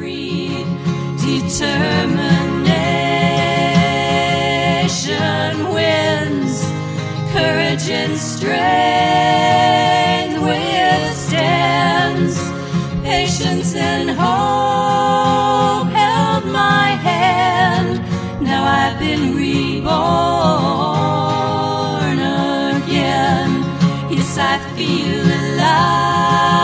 freed. Determination wins, courage and strength withstands. Patience and hope held my hand. Now I've been reborn again. Yes, I feel alive.